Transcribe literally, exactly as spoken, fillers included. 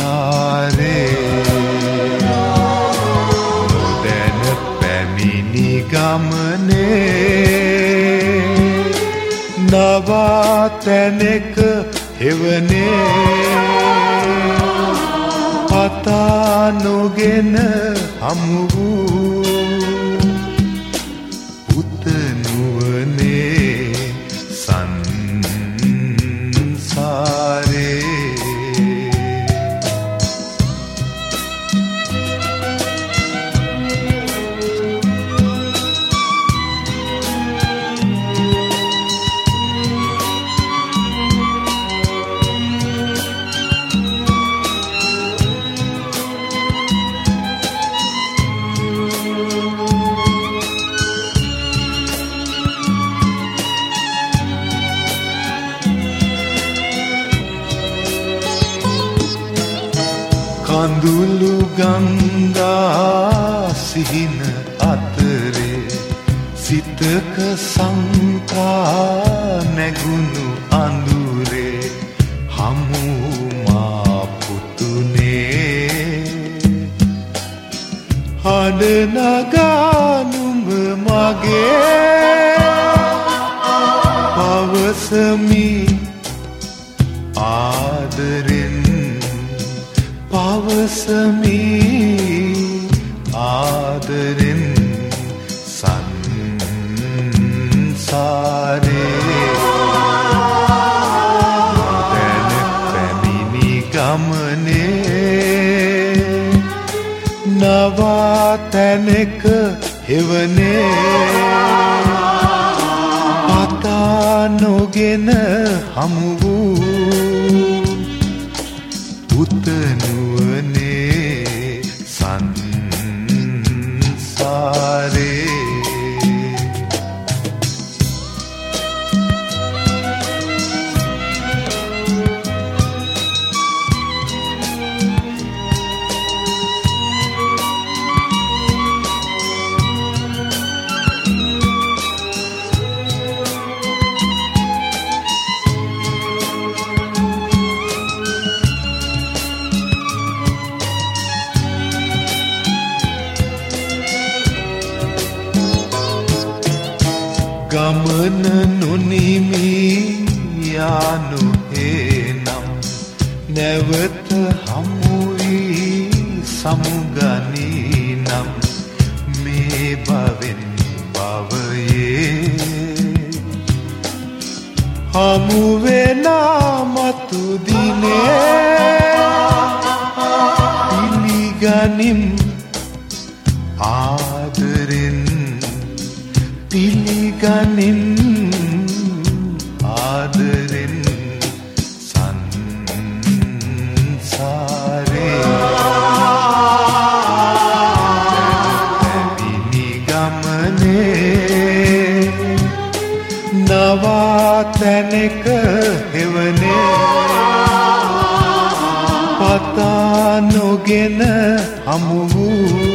නොදැන පැමිණි ගමනේ නවාතැනෙක හෙවනේ පතා නොගෙන හමු වූ පුතනුවනේ සංසාරේ කඳුළු ගංගා සිහින අතරේ සිතක සංකා නැගුණු අඳුරේ හමු මා පුතුනේ හඬ නගා නුඹ මගේ පවසමි ආදරෙන් පවසමි ආදරෙන් සංසාරේ දැන පැමිණි ගමනේ නවාතැනෙක හෙවනේ පතා නොගෙන හමු වූ පුතනුවනේ සංසාරේ ගමන නොනිමි යානු හේනම් නැවත හමුවී සමුගනී නම් මේ භවෙන් භවයේ හමුවෙනා මතු දිනේ පිළිගනිම් ආදරෙන් පිළිගනින් ආදරෙන් සංසාරේ පැමිණි ගමනේ නවාතැනෙක හෙවනේ පතා නොගෙන හමු වූ